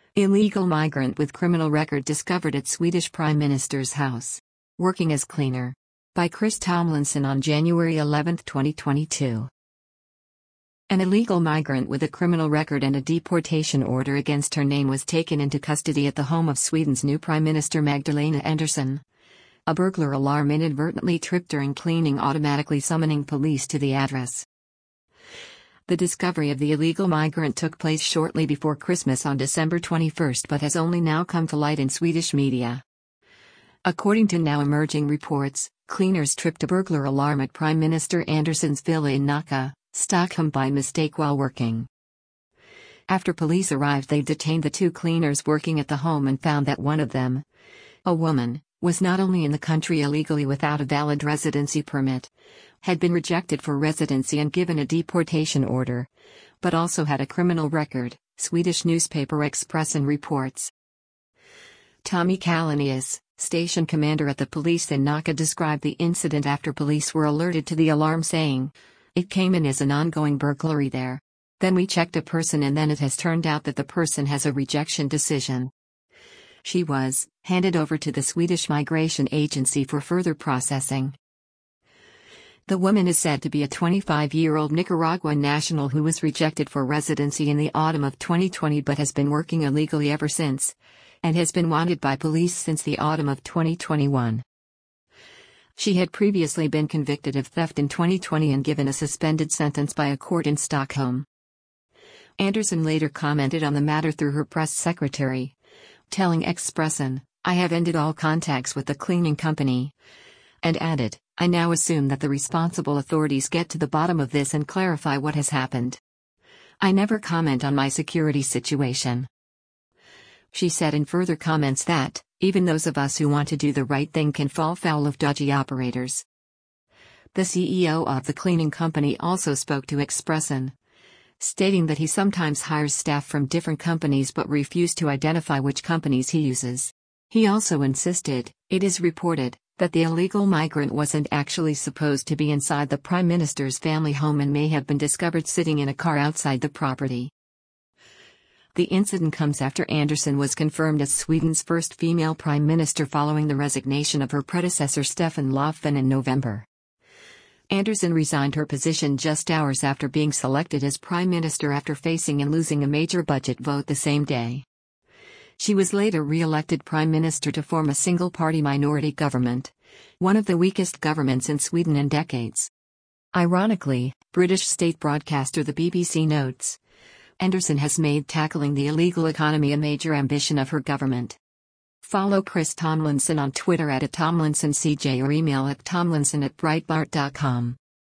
Illegal migrant with criminal record discovered at Swedish Prime Minister's house. Working as cleaner. By Chris Tomlinson on January 11, 2022. An illegal migrant with a criminal record and a deportation order against her name was taken into custody at the home of Sweden's new Prime Minister Magdalena Andersson. A burglar alarm inadvertently tripped during cleaning, automatically summoning police to the address. The discovery of the illegal migrant took place shortly before Christmas on December 21, but has only now come to light in Swedish media. According to now emerging reports, cleaners tripped a burglar alarm at Prime Minister Andersson's villa in Nacka, Stockholm by mistake while working. After police arrived, they detained the two cleaners working at the home and found that one of them, a woman, was not only in the country illegally without a valid residency permit, had been rejected for residency and given a deportation order, but also had a criminal record, Swedish newspaper Expressen reports. Tommy Kalanius, station commander at the police in Nacka, described the incident after police were alerted to the alarm, saying, "It came in as an ongoing burglary there. Then we checked a person and then it has turned out that the person has a rejection decision." She was handed over to the Swedish Migration Agency for further processing. The woman is said to be a 25-year-old Nicaraguan national who was rejected for residency in the autumn of 2020 but has been working illegally ever since, and has been wanted by police since the autumn of 2021. She had previously been convicted of theft in 2020 and given a suspended sentence by a court in Stockholm. Andersson later commented on the matter through her press secretary, telling Expressen, "I have ended all contacts with the cleaning company," and added, "I now assume that the responsible authorities get to the bottom of this and clarify what has happened. I never comment on my security situation." She said in further comments that, even those of us who want to do the right thing can fall foul of dodgy operators. The CEO of the cleaning company also spoke to Expressen, stating that he sometimes hires staff from different companies but refused to identify which companies he uses. He also insisted, it is reported, that the illegal migrant wasn't actually supposed to be inside the Prime Minister's family home and may have been discovered sitting in a car outside the property. The incident comes after Andersson was confirmed as Sweden's first female prime minister following the resignation of her predecessor Stefan Löfven in November. Andersson resigned her position just hours after being selected as prime minister after facing and losing a major budget vote the same day. She was later re-elected prime minister to form a single-party minority government, one of the weakest governments in Sweden in decades. Ironically, British state broadcaster the BBC notes, Andersson has made tackling the illegal economy a major ambition of her government. Follow Chris Tomlinson on Twitter @TomlinsonCJ or email at tomlinson@breitbart.com.